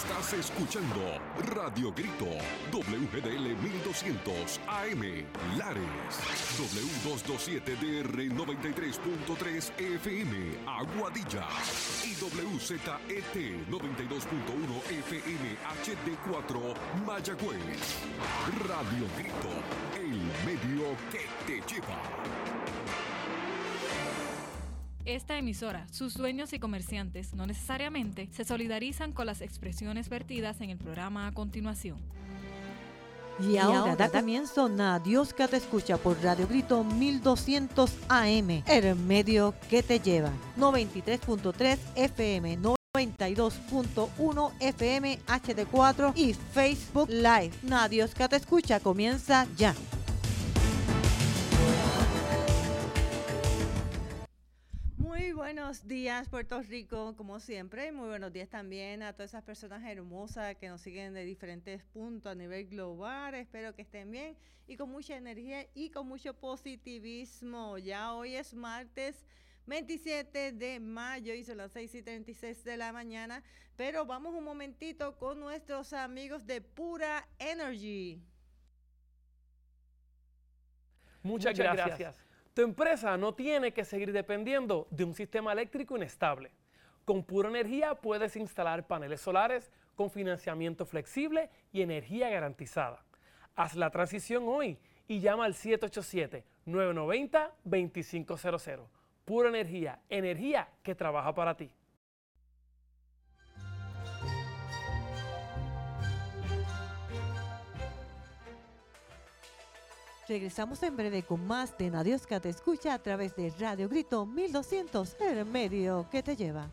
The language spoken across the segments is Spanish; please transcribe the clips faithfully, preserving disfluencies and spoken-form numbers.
Estás escuchando Radio Grito, W G D L mil doscientos A M, Lares, W doscientos veintisiete D R noventa y tres punto tres F M, Aguadilla, y W Z E T noventa y dos punto uno F M H D cuatro, Mayagüez. Radio Grito, el medio que te lleva. Esta emisora, sus dueños y comerciantes no necesariamente se solidarizan con las expresiones vertidas en el programa a continuación. Y, y ahora, ahora da comienzo a Dios que te escucha por Radio Grito mil doscientos A M, el medio que te lleva. noventa y tres punto tres F M, noventa y dos punto uno F M H D cuatro y Facebook Live. Na Dios que te escucha comienza ya. Muy buenos días, Puerto Rico, como siempre. Muy buenos días también a todas esas personas hermosas que nos siguen de diferentes puntos a nivel global. Espero que estén bien y con mucha energía y con mucho positivismo. Ya hoy es martes veintisiete de mayo y son las seis y treinta y seis de la mañana. Pero vamos un momentito con nuestros amigos de Pura Energy. Muchas, Muchas gracias. gracias. Tu empresa no tiene que seguir dependiendo de un sistema eléctrico inestable. Con Pura Energía puedes instalar paneles solares con financiamiento flexible y energía garantizada. Haz la transición hoy y llama al siete ocho siete, nueve nueve cero, dos cinco cero cero. Pura Energía, energía que trabaja para ti. Regresamos en breve con más de Na Dios que te escucha a través de Radio Grito mil doscientos, el medio que te lleva.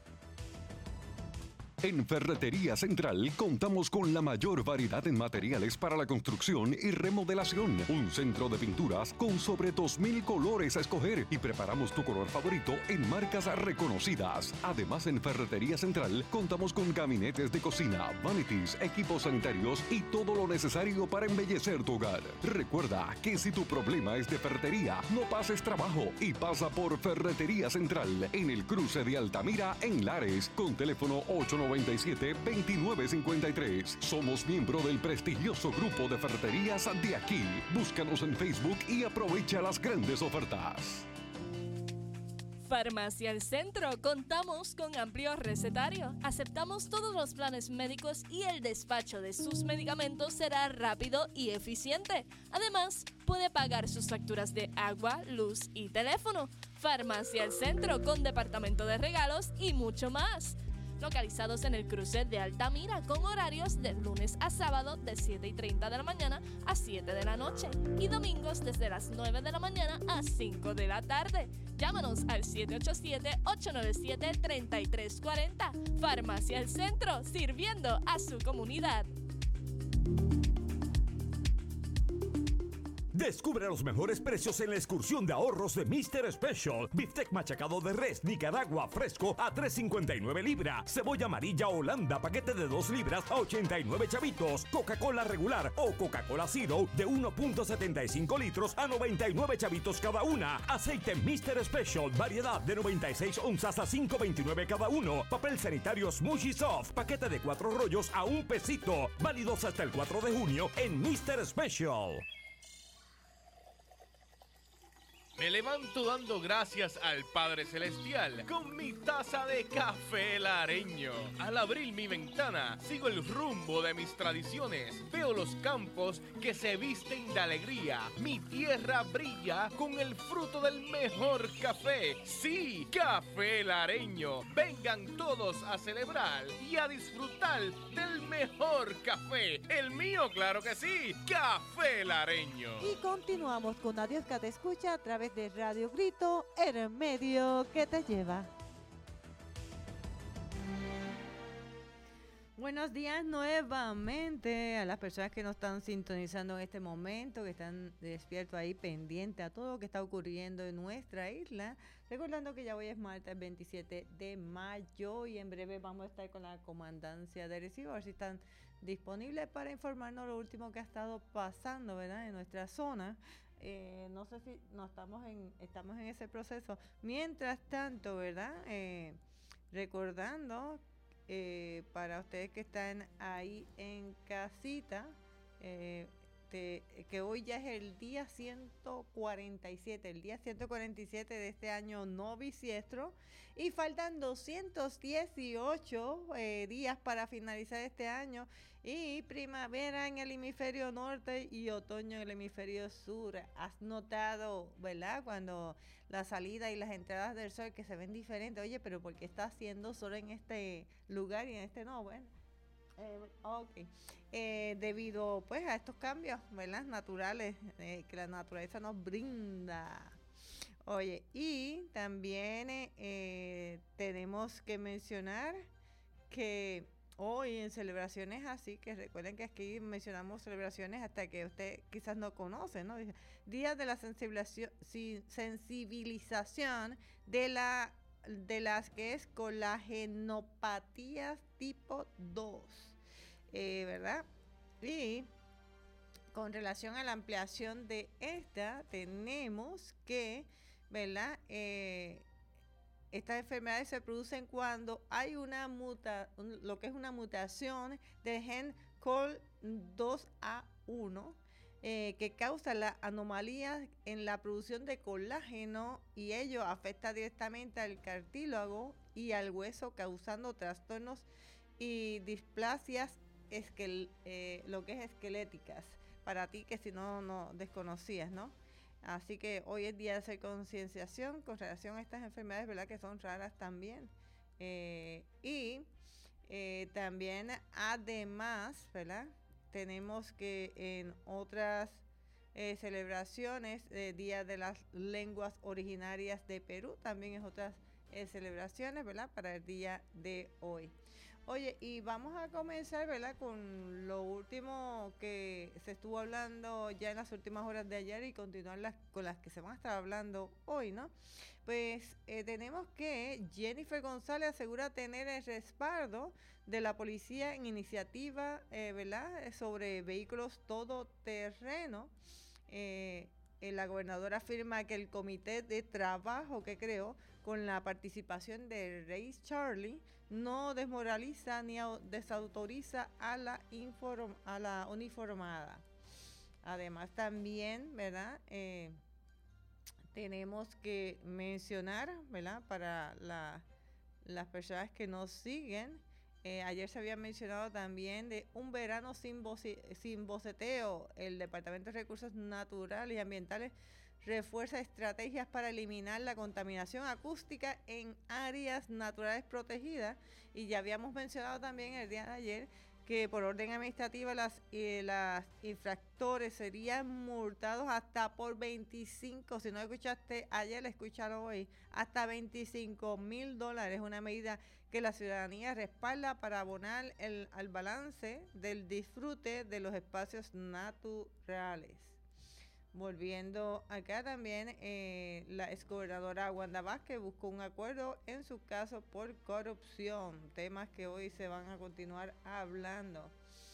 En Ferretería Central contamos con la mayor variedad en materiales para la construcción y remodelación. Un centro de pinturas con sobre dos mil colores a escoger y preparamos tu color favorito en marcas reconocidas. Además, en Ferretería Central contamos con gabinetes de cocina, vanities, equipos sanitarios y todo lo necesario para embellecer tu hogar. Recuerda que si tu problema es de ferretería, no pases trabajo y pasa por Ferretería Central en el cruce de Altamira en Lares con teléfono ocho nueve siete, dos nueve cinco tres. Somos miembro del prestigioso grupo de ferreterías de aquí. Búscanos en Facebook y aprovecha las grandes ofertas. Farmacia El Centro. Contamos con amplio recetario. Aceptamos todos los planes médicos y el despacho de sus medicamentos será rápido y eficiente. Además, puede pagar sus facturas de agua, luz y teléfono. Farmacia El Centro con departamento de regalos y mucho más. Localizados en el cruce de Altamira con horarios de lunes a sábado de siete y treinta de la mañana a siete de la noche y domingos desde las nueve de la mañana a cinco de la tarde. Llámanos al siete ocho siete, ocho nueve siete, tres tres cuatro cero. Farmacia El Centro, sirviendo a su comunidad. Descubre los mejores precios en la excursión de ahorros de mister Special. Bistec machacado de res Nicaragua fresco a tres cincuenta y nueve libra. Cebolla amarilla Holanda paquete de dos libras a ochenta y nueve chavitos. Coca-Cola regular o Coca-Cola Zero de uno punto setenta y cinco litros a noventa y nueve chavitos cada una. Aceite mister Special variedad de noventa y seis onzas a cinco veintinueve cada uno. Papel sanitario Smushy Soft paquete de cuatro rollos a un pesito. Válidos hasta el cuatro de junio en mister Special. Me levanto dando gracias al Padre Celestial con mi taza de café lareño. Al abrir mi ventana, sigo el rumbo de mis tradiciones. Veo los campos que se visten de alegría. Mi tierra brilla con el fruto del mejor café. Sí, café lareño. Vengan todos a celebrar y a disfrutar del mejor café. El mío, claro que sí, café lareño. Y continuamos con Na Dios que te escucha a través de Radio Grito, el medio que te lleva. Buenos días nuevamente a las personas que nos están sintonizando en este momento, que están despiertos ahí pendientes a todo lo que está ocurriendo en nuestra isla. Recordando que ya hoy es martes veintisiete de mayo y en breve vamos a estar con la comandancia de Arecibo, a ver si están disponibles para informarnos lo último que ha estado pasando, ¿verdad?, en nuestra zona. Eh, no sé si no estamos en estamos en ese proceso. Mientras tanto, ¿verdad? Eh, recordando eh, para ustedes que están ahí en casita, eh, te, que hoy ya es el día ciento cuarenta y siete, el día ciento cuarenta y siete de este año no bisiestro, y faltan doscientos dieciocho eh, días para finalizar este año, y primavera en el hemisferio norte y otoño en el hemisferio sur. Has notado, ¿verdad?, cuando la salida y las entradas del sol que se ven diferentes. Oye, pero ¿por qué está haciendo sol en este lugar y en este no? Bueno, eh, ok. Eh, debido pues a estos cambios, ¿verdad?, naturales eh, que la naturaleza nos brinda. Oye, y también eh, tenemos que mencionar que hoy en celebraciones así, que recuerden que aquí mencionamos celebraciones hasta que usted quizás no conoce, ¿no? Días de la sensibilización, sensibilización de la de las que es colagenopatías tipo dos, eh, ¿verdad? Y con relación a la ampliación de esta, tenemos que, ¿verdad?, Eh, estas enfermedades se producen cuando hay una muta, lo que es una mutación del gen C O L dos A uno eh, que causa la anomalía en la producción de colágeno, y ello afecta directamente al cartílago y al hueso, causando trastornos y displasias esquel, eh, lo que es esqueléticas, para ti que si no, no desconocías, ¿no? Así que hoy es día de hacer concienciación con relación a estas enfermedades, ¿verdad?, que son raras también. Eh, y eh, también, además, ¿verdad?, tenemos que en otras eh, celebraciones, eh, Día de las Lenguas Originarias de Perú, también es otras eh, celebraciones, ¿verdad?, para el día de hoy. Oye, y vamos a comenzar, ¿verdad?, con lo último que se estuvo hablando ya en las últimas horas de ayer y continuar las, con las que se van a estar hablando hoy, ¿no? Pues eh, tenemos que Jennifer González asegura tener el respaldo de la policía en iniciativa, eh, ¿verdad?, sobre vehículos todoterreno. Eh, eh, la gobernadora afirma que el comité de trabajo que creó con la participación de Ray Charlie no desmoraliza ni desautoriza a la, inform, a la uniformada. Además también, ¿verdad?, eh, tenemos que mencionar, ¿verdad?, para la, las personas que nos siguen, eh, ayer se había mencionado también de un verano sin, boce, sin boceteo. El Departamento de Recursos Naturales y Ambientales refuerza estrategias para eliminar la contaminación acústica en áreas naturales protegidas, y ya habíamos mencionado también el día de ayer que por orden administrativa las, eh, las infractores serían multados hasta por veinticinco, si no escuchaste ayer, escúchalo hoy, hasta veinticinco mil dólares, una medida que la ciudadanía respalda para abonar el, al balance del disfrute de los espacios naturales. Volviendo acá también, eh, la exgobernadora Wanda Vázquez buscó un acuerdo en su caso por corrupción, temas que hoy se van a continuar hablando.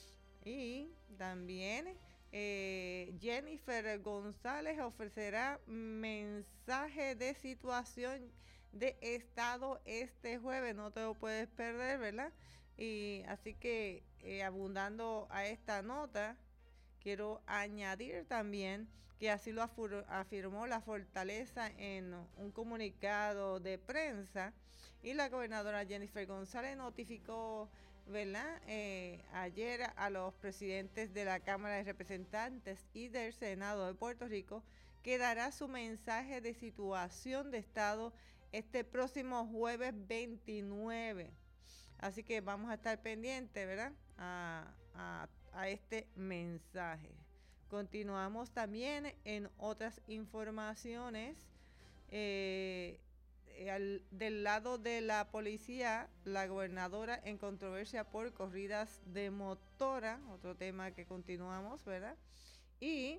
Y también eh, Jennifer González ofrecerá mensaje de situación de estado este jueves, no te lo puedes perder, ¿verdad? Y así que eh, abundando a esta nota, quiero añadir también que así lo afirmó la Fortaleza en un comunicado de prensa, y la gobernadora Jennifer González notificó, ¿verdad?, eh, ayer a los presidentes de la Cámara de Representantes y del Senado de Puerto Rico que dará su mensaje de situación de estado este próximo jueves veintinueve. Así que vamos a estar pendientes, ¿verdad?, a, a, a este mensaje. Continuamos también en otras informaciones. Eh, al, del lado de la policía, la gobernadora en controversia por corridas de motora, otro tema que continuamos, ¿verdad? Y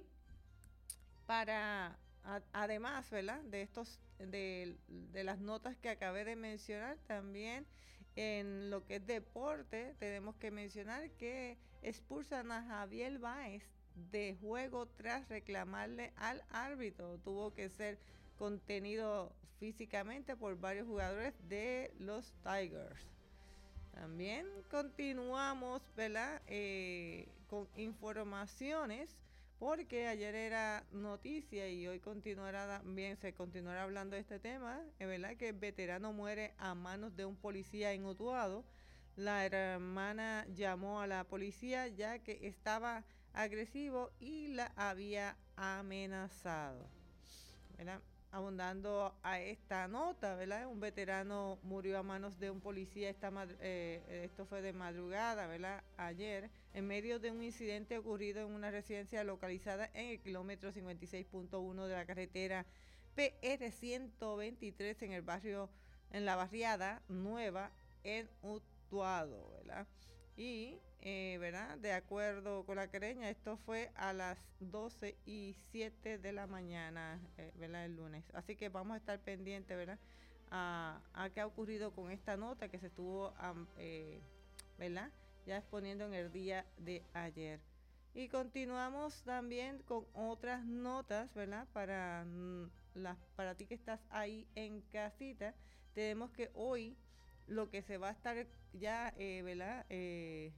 para, a, además, ¿verdad?, de estos, de, de las notas que acabé de mencionar, también en lo que es deporte, tenemos que mencionar que expulsan a Javier Báez de juego tras reclamarle al árbitro. Tuvo que ser contenido físicamente por varios jugadores de los Tigers. También continuamos, ¿verdad? Eh, con informaciones, porque ayer era noticia y hoy continuará también, se continuará hablando de este tema, es verdad que el veterano muere a manos de un policía en Utuado. La hermana llamó a la policía ya que estaba agresivo y la había amenazado, ¿verdad? Abundando a esta nota, ¿verdad? Un veterano murió a manos de un policía, esta eh, esto fue de madrugada, ¿verdad? Ayer, en medio de un incidente ocurrido en una residencia localizada en el kilómetro cincuenta y seis punto uno de la carretera P R ciento veintitrés en el barrio, en la barriada Nueva, en Utuado, ¿verdad? Y, eh, ¿verdad? De acuerdo con la querella, esto fue a las doce y siete de la mañana, eh, ¿verdad? El lunes. Así que vamos a estar pendientes, ¿verdad? A, a qué ha ocurrido con esta nota que se estuvo, um, eh, ¿verdad? Ya exponiendo en el día de ayer. Y continuamos también con otras notas, ¿verdad? Para, mm, las, para ti que estás ahí en casita, tenemos que hoy lo que se va a estar ya, eh, ¿verdad? Eh,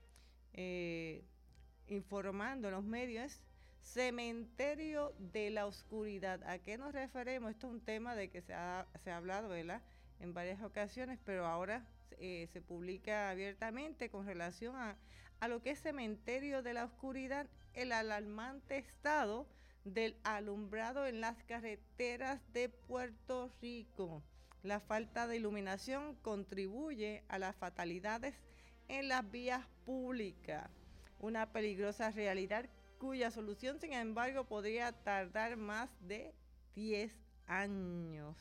eh, informando en los medios es Cementerio de la Oscuridad. ¿A qué nos referimos? Esto es un tema de que se ha, se ha hablado, ¿verdad? En varias ocasiones, pero ahora eh, se publica abiertamente con relación a, a lo que es Cementerio de la Oscuridad, el alarmante estado del alumbrado en las carreteras de Puerto Rico. La falta de iluminación contribuye a las fatalidades en las vías públicas, una peligrosa realidad cuya solución, sin embargo, podría tardar más de diez años.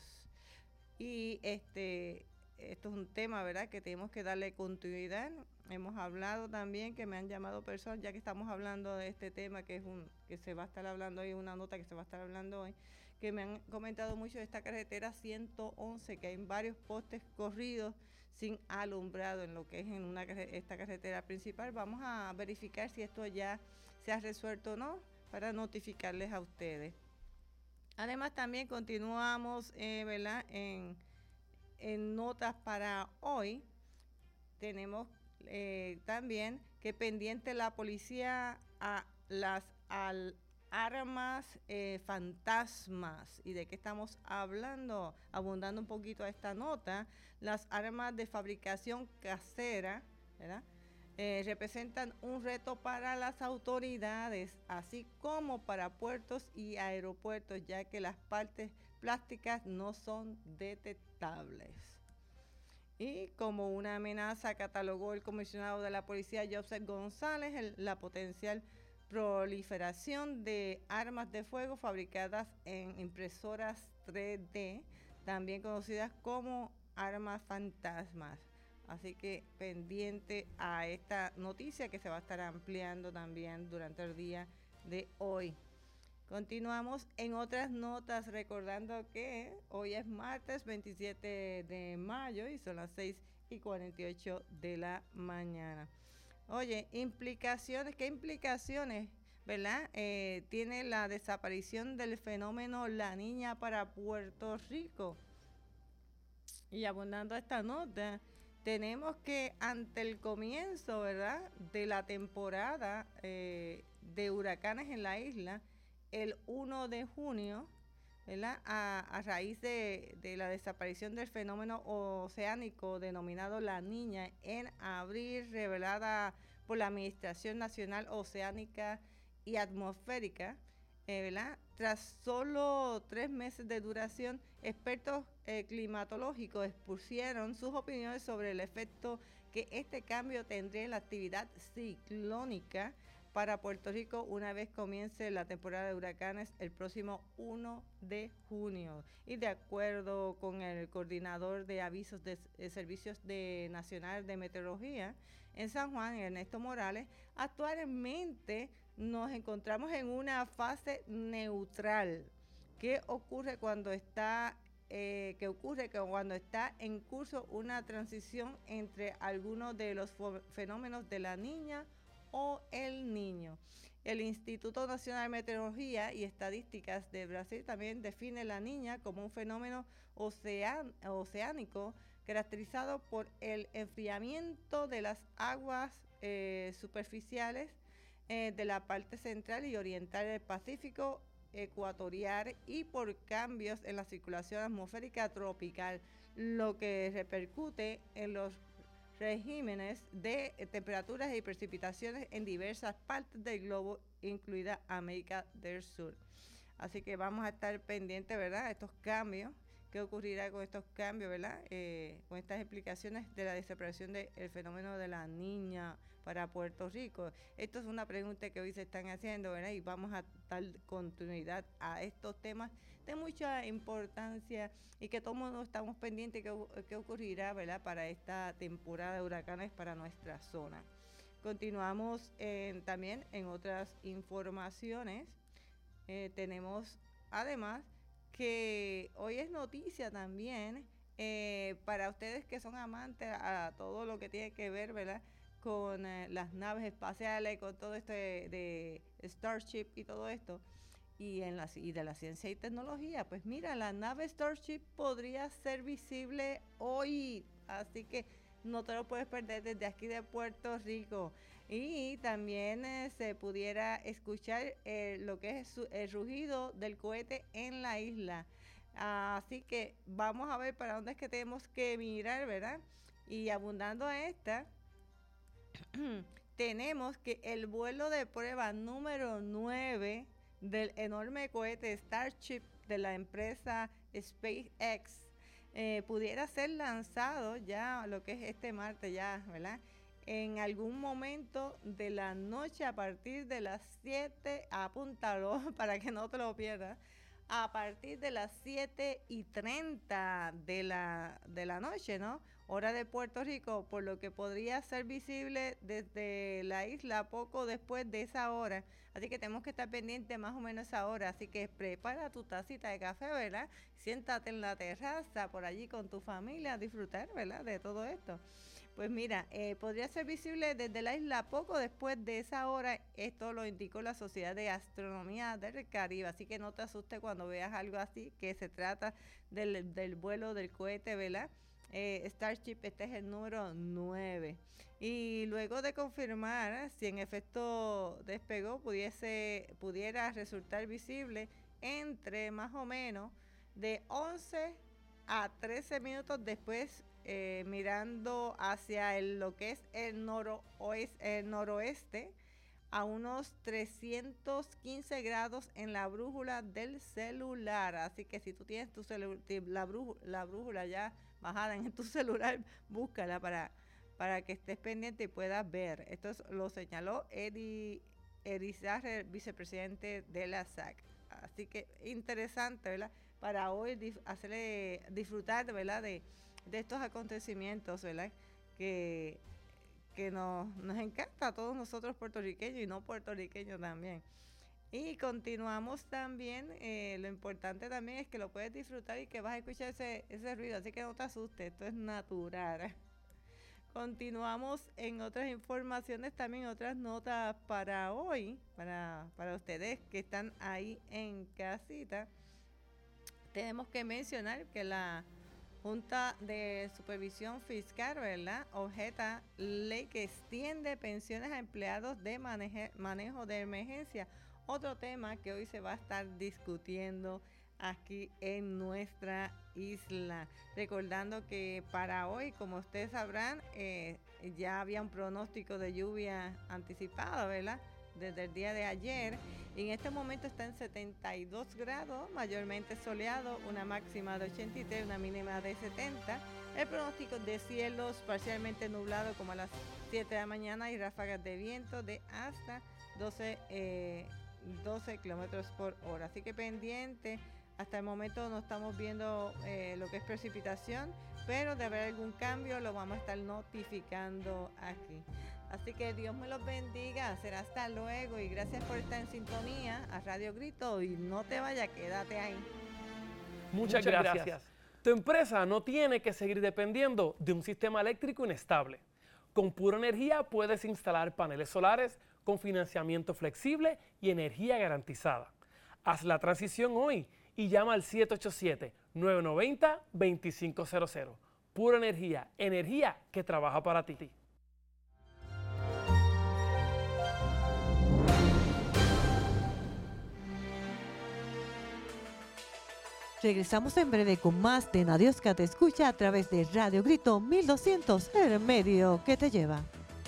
Y este, esto es un tema, ¿verdad?, que tenemos que darle continuidad. Hemos hablado también, que me han llamado personas, ya que estamos hablando de este tema, que es un que se va a estar hablando hoy, una nota que se va a estar hablando hoy, que me han comentado mucho de esta carretera ciento once, que hay varios postes corridos sin alumbrado en lo que es en una esta carretera principal. Vamos a verificar si esto ya se ha resuelto o no, para notificarles a ustedes. Además, también continuamos, eh, ¿verdad?, en, en notas para hoy. Tenemos eh, también que pendiente la policía a las al, armas eh, fantasmas. ¿Y de qué estamos hablando? Abundando un poquito a esta nota, las armas de fabricación casera, ¿verdad?, Eh, representan un reto para las autoridades, así como para puertos y aeropuertos, ya que las partes plásticas no son detectables. Y como una amenaza catalogó el comisionado de la policía, Joseph González, el, la potencial proliferación de armas de fuego fabricadas en impresoras tres D, también conocidas como armas fantasmas. Así que pendiente a esta noticia que se va a estar ampliando también durante el día de hoy. Continuamos en otras notas, recordando que hoy es martes veintisiete de mayo y son las seis y cuarenta y ocho de la mañana. Oye, implicaciones, ¿qué implicaciones, verdad? Eh, tiene la desaparición del fenómeno La Niña para Puerto Rico. Y abundando a esta nota, tenemos que ante el comienzo, ¿verdad?, de la temporada eh, de huracanes en la isla, el primero de junio, ¿verdad?, a, a raíz de, de la desaparición del fenómeno oceánico denominado La Niña en abril, revelada por la Administración Nacional Oceánica y Atmosférica, eh, ¿verdad? Tras solo tres meses de duración, expertos eh, climatológicos expusieron sus opiniones sobre el efecto que este cambio tendría en la actividad ciclónica para Puerto Rico una vez comience la temporada de huracanes el próximo primero de junio. Y de acuerdo con el coordinador de avisos de, de Servicios de Nacional de Meteorología en San Juan, Ernesto Morales, actualmente nos encontramos en una fase neutral. ¿Qué ocurre cuando está, eh, qué ocurre que cuando está en curso una transición entre algunos de los fenómenos de La Niña o El Niño? El Instituto Nacional de Meteorología y Estadísticas de Brasil también define La Niña como un fenómeno oceán, oceánico caracterizado por el enfriamiento de las aguas eh, superficiales eh, de la parte central y oriental del Pacífico ecuatorial y por cambios en la circulación atmosférica tropical, lo que repercute en los regímenes de temperaturas y precipitaciones en diversas partes del globo, incluida América del Sur. Así que vamos a estar pendientes, ¿verdad?, estos cambios, qué ocurrirá con estos cambios, ¿verdad?, eh, con estas explicaciones de la desaparición del fenómeno de la Niña para Puerto Rico. Esto es una pregunta que hoy se están haciendo, ¿verdad?, y vamos a dar continuidad a estos temas de mucha importancia y que todos estamos pendientes de qué, qué ocurrirá, ¿verdad?, para esta temporada de huracanes para nuestra zona. Continuamos eh, también en otras informaciones. Eh, tenemos además que hoy es noticia también eh, para ustedes que son amantes a todo lo que tiene que ver, ¿verdad?, con eh, las naves espaciales, con todo esto de, de Starship y todo esto, y, en la, y de la ciencia y tecnología. Pues mira, la nave Starship podría ser visible hoy, así que no te lo puedes perder desde aquí de Puerto Rico. Y también eh, se pudiera escuchar eh, lo que es su, el rugido del cohete en la isla. Ah, así que vamos a ver para dónde es que tenemos que mirar, ¿verdad? Y abundando a esta, tenemos que el vuelo de prueba número nueve del enorme cohete Starship de la empresa SpaceX eh, pudiera ser lanzado ya lo que es este martes ya, ¿verdad?, en algún momento de la noche a partir de las siete, apúntalo para que no te lo pierdas, a partir de las siete y treinta de la, de la noche, ¿no?, hora de Puerto Rico, por lo que podría ser visible desde la isla poco después de esa hora. Así que tenemos que estar pendientes más o menos a esa hora. Así que prepara tu tacita de café, ¿verdad? Siéntate en la terraza por allí con tu familia a disfrutar, ¿verdad?, de todo esto. Pues mira, eh, podría ser visible desde la isla poco después de esa hora. Esto lo indicó la Sociedad de Astronomía del Caribe. Así que no te asustes cuando veas algo así, que se trata del, del vuelo del cohete, ¿verdad? Eh, Starship, este es el número nueve. Y luego de confirmar si en efecto despegó, pudiese, pudiera resultar visible entre más o menos de once a trece minutos después, eh, mirando hacia el, lo que es el noroeste, el noroeste, a unos trescientos quince grados en la brújula del celular. Así que si tú tienes tu celu- la, brújula, la brújula ya bajada en tu celular, búscala para, para que estés pendiente y puedas ver. Esto es, lo señaló Eddie Irizarry, vicepresidente de la S A C. Así que interesante, ¿verdad?, para hoy dif- hacerle disfrutar, ¿verdad?, de, de estos acontecimientos, ¿verdad?, que, que nos, nos encanta a todos nosotros puertorriqueños y no puertorriqueños también. Y continuamos también, eh, lo importante también es que lo puedes disfrutar y que vas a escuchar ese, ese ruido, así que no te asustes, esto es natural. Continuamos en otras informaciones, también otras notas para hoy, para, para ustedes que están ahí en casita. Tenemos que mencionar que la Junta de Supervisión Fiscal, ¿verdad?, objeta ley que extiende pensiones a empleados de maneje, manejo de emergencia. Otro tema que hoy se va a estar discutiendo aquí en nuestra isla. Recordando que para hoy, como ustedes sabrán, eh, ya había un pronóstico de lluvia anticipada, ¿verdad?, desde el día de ayer. Y en este momento está en setenta y dos grados, mayormente soleado, una máxima de ochenta y tres, una mínima de setenta. El pronóstico de cielos parcialmente nublado como a las siete de la mañana y ráfagas de viento de hasta doce, eh, doce kilómetros por hora. Así que pendiente, hasta el momento no estamos viendo eh, lo que es precipitación, pero de haber algún cambio lo vamos a estar notificando aquí. Así que Dios me los bendiga, será hasta luego y gracias por estar en sintonía a Radio Grito y no te vayas, quédate ahí. Muchas, Muchas gracias. gracias. Tu empresa no tiene que seguir dependiendo de un sistema eléctrico inestable. Con Pura Energía puedes instalar paneles solares con financiamiento flexible y energía garantizada. Haz la transición hoy y llama al siete ocho siete, nueve nueve cero, dos cinco cero cero. pura energía, energía que trabaja para ti. Regresamos en breve con más de Nadiosca Te Escucha a través de Radio Grito mil doscientos, el medio que te lleva.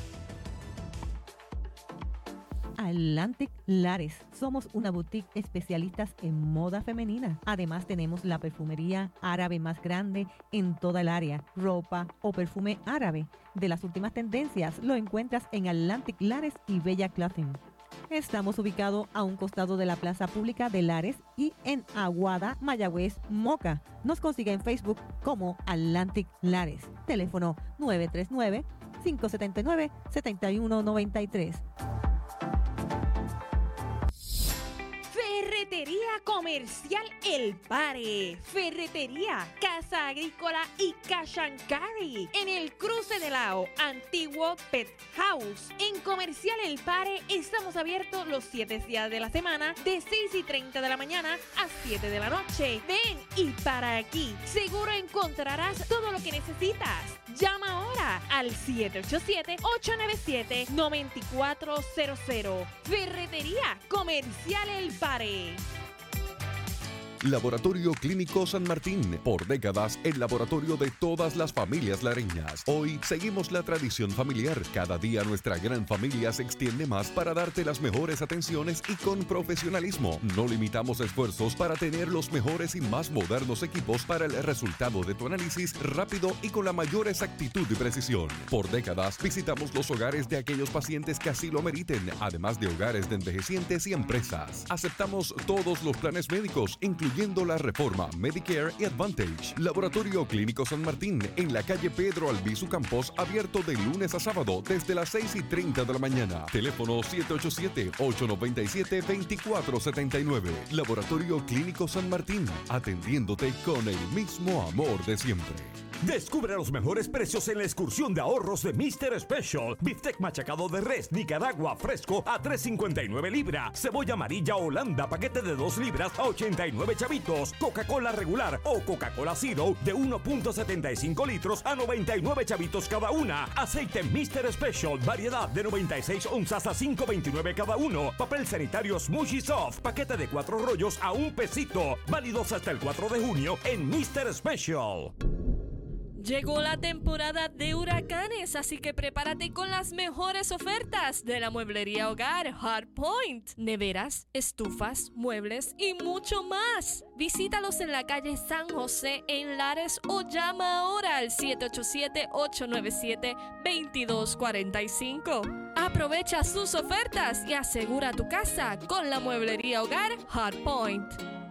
Atlantic Lares. Somos una boutique especialistas en moda femenina. Además tenemos la perfumería árabe más grande en toda el área. Ropa o perfume árabe de las últimas tendencias lo encuentras en Atlantic Lares y Bella Clothing. Estamos ubicados a un costado de la Plaza Pública de Lares y en Aguada, Mayagüez, Moca. Nos consigue en Facebook como Atlantic Lares. Teléfono nueve tres nueve, cinco siete nueve, siete uno nueve tres. Ferretería Comercial El Pare. Ferretería, Casa Agrícola y Cash and Carry. En el cruce de Lao, antiguo Pet House. En Comercial El Pare estamos abiertos los siete días de la semana de seis y treinta de la mañana a siete de la noche. Ven y para aquí. Seguro encontrarás todo lo que necesitas. Llama ahora al siete ocho siete, ocho nueve siete, nueve cuatro cero cero. Ferretería Comercial El Pare. Laboratorio Clínico San Martín, por décadas el laboratorio de todas las familias lareñas. Hoy seguimos la tradición familiar. Cada día nuestra gran familia se extiende más para darte las mejores atenciones y con profesionalismo. No limitamos esfuerzos para tener los mejores y más modernos equipos para el resultado de tu análisis rápido y con la mayor exactitud y precisión. Por décadas visitamos los hogares de aquellos pacientes que así lo meriten, además de hogares de envejecientes y empresas. Aceptamos todos los planes médicos, incluyendo la reforma Medicare y Advantage. Laboratorio Clínico San Martín, en la calle Pedro Albizu Campos, abierto de lunes a sábado desde las seis y treinta de la mañana. Teléfono siete ocho siete, ocho nueve siete, dos cuatro siete nueve. Laboratorio Clínico San Martín, atendiéndote con el mismo amor de siempre. Descubre los mejores precios en la excursión de ahorros de mister Special. Bistec machacado de res Nicaragua fresco a tres cincuenta y nueve libra. Cebolla amarilla Holanda paquete de dos libras a ochenta y nueve chavitos. Coca-Cola regular o Coca-Cola Zero de uno punto setenta y cinco litros a noventa y nueve chavitos cada una. Aceite mister Special variedad de noventa y seis onzas a cinco veintinueve cada uno. Papel sanitario Smushy Soft paquete de cuatro rollos a un pesito. Válidos hasta el cuatro de junio en mister Special. Llegó la temporada de huracanes, así que prepárate con las mejores ofertas de la mueblería hogar Hardpoint. Neveras, estufas, muebles y mucho más. Visítalos en la calle San José en Lares o llama ahora al siete ocho siete, ocho nueve siete, dos dos cuatro cinco. Aprovecha sus ofertas y asegura tu casa con la mueblería hogar Hardpoint.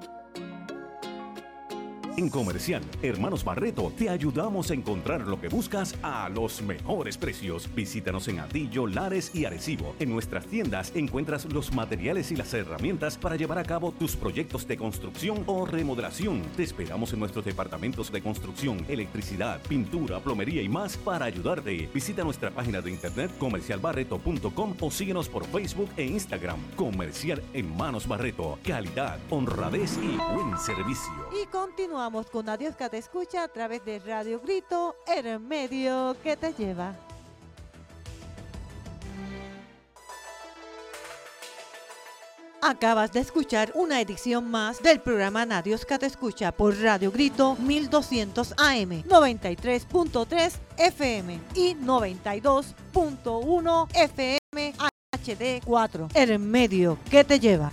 En Comercial Hermanos Barreto te ayudamos a encontrar lo que buscas a los mejores precios. Visítanos en Atillo, Lares y Arecibo. En nuestras tiendas encuentras los materiales y las herramientas para llevar a cabo tus proyectos de construcción o remodelación. Te esperamos en nuestros departamentos de construcción, electricidad, pintura, plomería y más para ayudarte. Visita nuestra página de internet comercial barreto punto com o síguenos por Facebook e Instagram. Comercial Hermanos Barreto. Calidad, honradez y buen servicio. Y continuamos con Nadiosca Te Escucha a través de Radio Grito, el medio que te lleva. Acabas de escuchar una edición más del programa Nadiosca Te Escucha por Radio Grito mil doscientos A M, noventa y tres punto tres F M y noventa y dos punto uno F M H D cuatro, el medio que te lleva.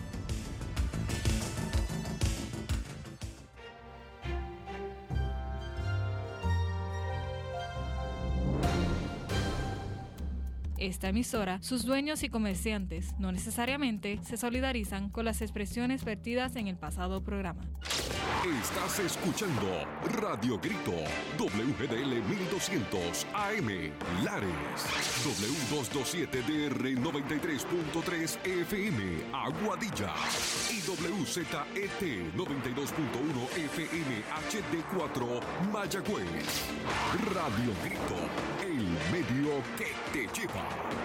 Esta emisora, sus dueños y comerciantes no necesariamente se solidarizan con las expresiones vertidas en el pasado programa. Estás escuchando Radio Grito, W G D L mil doscientos A M, Lares, W doscientos veintisiete D R noventa y tres punto tres F M, Aguadilla, y W Z E T noventa y dos punto uno F M H D cuatro, Mayagüez. Radio Grito, el medio que te lleva.